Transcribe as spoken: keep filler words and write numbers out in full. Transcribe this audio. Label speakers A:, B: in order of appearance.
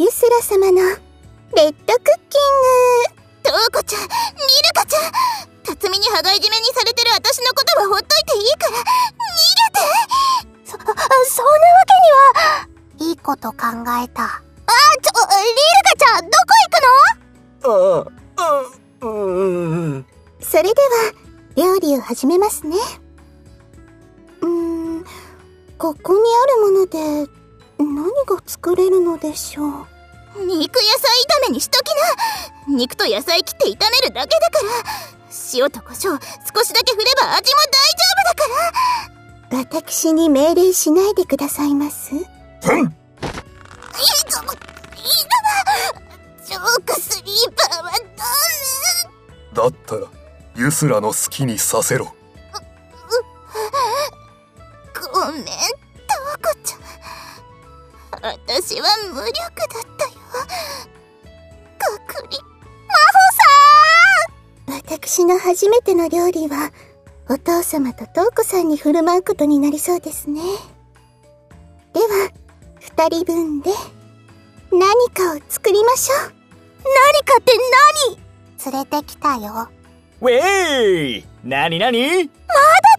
A: ユスラ様のレッドクッキング。トウコちゃん、ミルカちゃん、辰巳に羽交い締めにされてる私のことはほっといていいから逃げて。そ、そんなわけには。いいこと考えた。あ、ちょ、リルカちゃん、どこ行くの？
B: ああ、あ、うん。
A: それでは料理を始めますね。うーん、ここにあるもので何が作れるのでしょう。肉野菜炒めにしときな。肉と野菜切って炒めるだけだから。塩と胡椒少しだけ振れば味も大丈夫だから。私に命令しないでくださいます。うん。いいぞ、いいぞ。チョークスリーパーはダメ。
B: だったらユスラの好きにさせろ。
A: ごめん、トウコちゃん。私は無力だったよ。かくり、魔法さん。私の初めての料理はお父様とトウコさんに振る舞うことになりそうですね。では二人分で何かを作りましょう。何かって何？連れてきたよ。
C: ウェーイ！なになに？
A: まだ